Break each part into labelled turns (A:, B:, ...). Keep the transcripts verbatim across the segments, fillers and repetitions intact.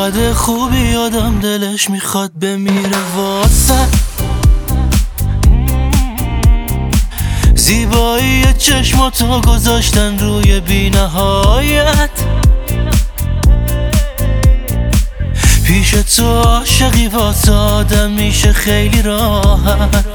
A: چقدر خوبی آدم دلش میخواد بمیره واسه زیبایی چشماتو گذاشتن روی بی نهایت. پیش تو عاشقی واسه آدم میشه خیلی راحت.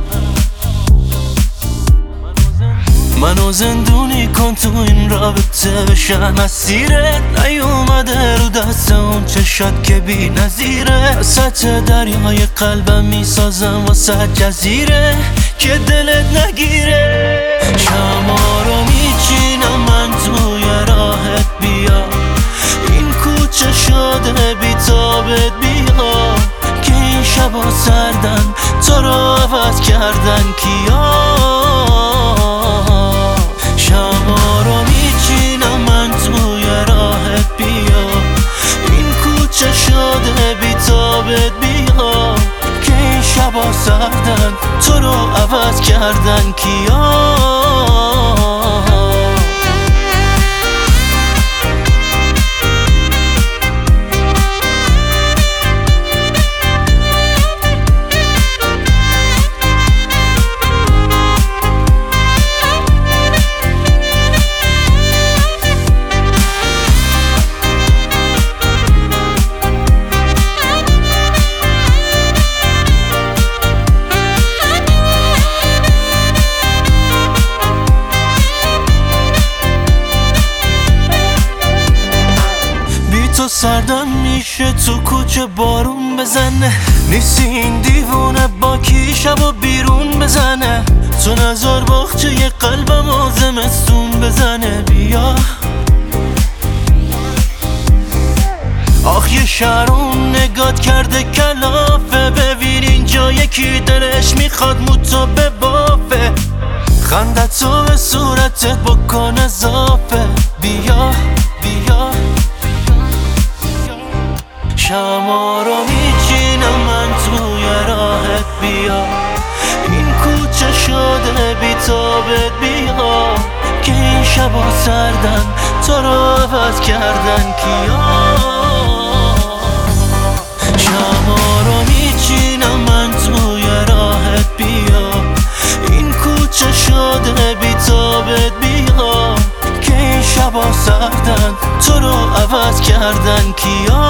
A: منو زندونی کن تو این رابطه بشم اسیرت. نیومده رو دست اون چشات که بی نظیره. سطح دریای قلبم میسازم واسه جزیره که دلت نگیره. شما رو میچینم من توی راهت بیا. این کوچه شده بی تابت بیا که این شبا سردن تو رو عوض کردن کیا. شما رو میچینم من توی راهت بیا. این کوچه شده بی تابت بیا که این شبا سردن تو رو عوض کردن کیا. سردم میشه تو کوچه بارون بزنه. نیستی این دیوونه با کی شبا بیرون بزنه. تو نظر باخچه یه قلبم و زمستون بزنه. بیا آخ یه شهرون نگات کرده کلافه. ببین اینجا یکی دلش میخواد موتو به بافه. خندتو به صورتت بکن اضافه. بیا بیا شما رو میچینم من توی راهت بیا. این کوچه شده بی تابت بیا که این شبا سردن تو رو عوض کردن کیا. شما رو میچینم من توی راهت بیا. این کوچه شده بی تابت بیا که این شبا سردن تو رو عوض کردن کیا.